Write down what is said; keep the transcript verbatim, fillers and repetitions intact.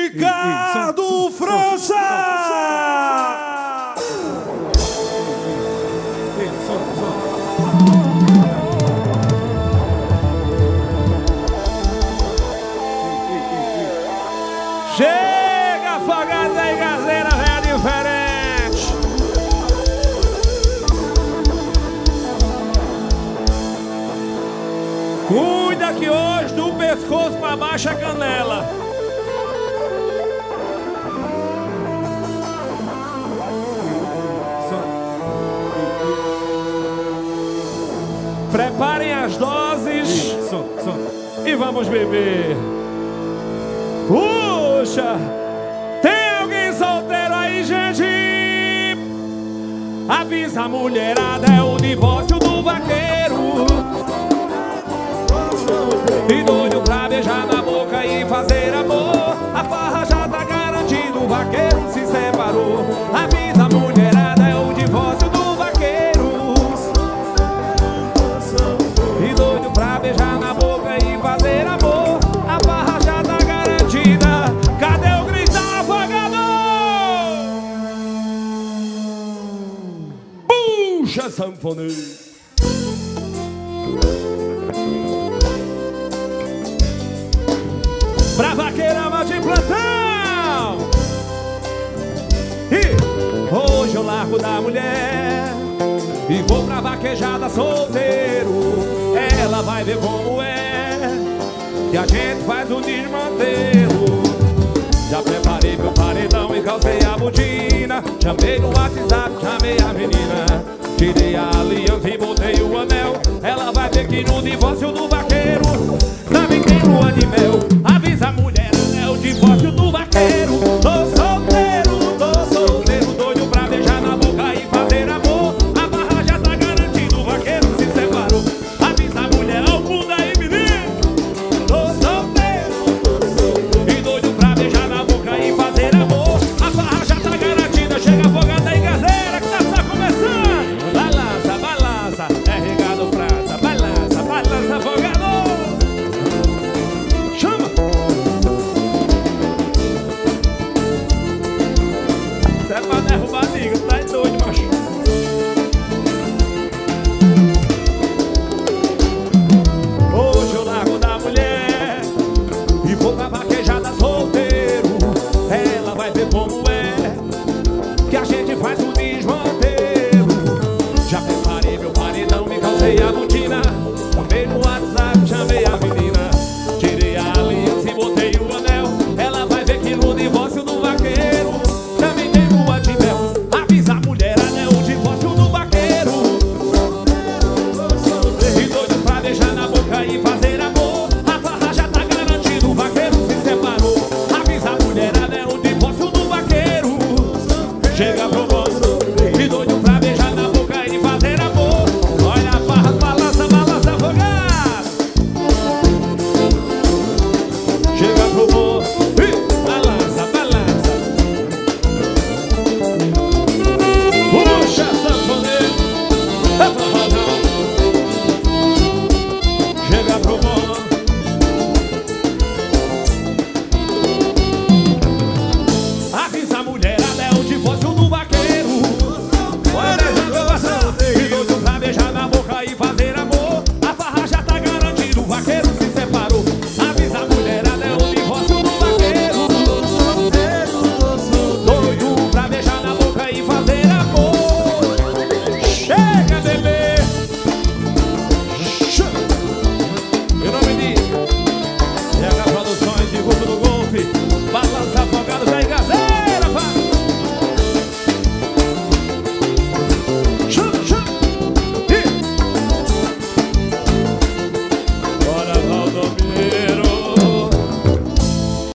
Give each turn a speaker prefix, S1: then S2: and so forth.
S1: Ricardo França! Chega, afogada e gazeira, é diferente. Cuida que hoje do pescoço pra baixo a canela. Preparem as doses e vamos beber. Puxa, tem alguém solteiro aí, gente? Avisa a mulherada, é o divórcio do vaqueiro. E doido pra beijar na boca e fazer amor. A farra já tá garantida, o vaqueiro se separou. Avisa a mulherada, é o divórcio do vaqueiro. E doido pra beijar na boca e fazer amor. A farra já tá garantida. Cadê o grito da afogador? Puxa, sanfoneiro. Pra vaqueirama de plantão. E hoje eu largo da mulher e vou pra vaquejada solteiro. Ela vai ver como é que a gente faz o desmantelo. Já preparei meu paredão e calcei a botina. Chamei no WhatsApp, chamei a menina. Tirei a aliança e botei o anel. Ela vai ver que no divórcio do vaqueiro também tem lua de mel. Avisa a mulher, é o divórcio do vaqueiro. Tô solteiro, tô solteiro, doido pra beijar na boca e fazer amor. A barra já tá garantida, o vaqueiro se separou. Avisa a mulher, ao mundo aí, menino. Tô solteiro, tô solteiro, e doido pra beijar na boca e fazer amor. A barra já tá garantida, chega afogada aí, gazeira, que tá só começando. Balança, balança, é Ricardo França. Balança, balança, afogador. Chama! Isso é pra derrubar a liga, tá doido, macho. Hoje eu largo da mulher e vou pra vaquejada solteiro. Ela vai ver como é que a gente faz o desmantelo. Já preparei meu paredão, me calcei a botina. Chamei no WhatsApp, chamei a menina. Tirei a aliança e botei o anel. Ela vai ver que no divórcio do vaqueiro também tem lua de mel. Avisa a mulherada, é o divórcio do vaqueiro. E doido pra beijar na boca e fazer amor. A farra já tá garantido, o vaqueiro se separou. Avisa a mulherada, é o divórcio do vaqueiro. Chega pro moço, e doido pra beijar na boca e fazer amor. Olha a farra, balança, balança, afogada. Chega pro moço, e balança, balança. Puxa, sanfoneiro, é forrozão. Chega pro moço. Avisa a mulherada, é o divórcio do vaqueiro. Olha essa aprovação. E doido pra beijar na boca e fazer amor. A farra já tá garantida, o vaqueiro se separou. Avisa a mulherada, é o divórcio do vaqueiro. Doido pra beijar na boca e fazer amor. Chega!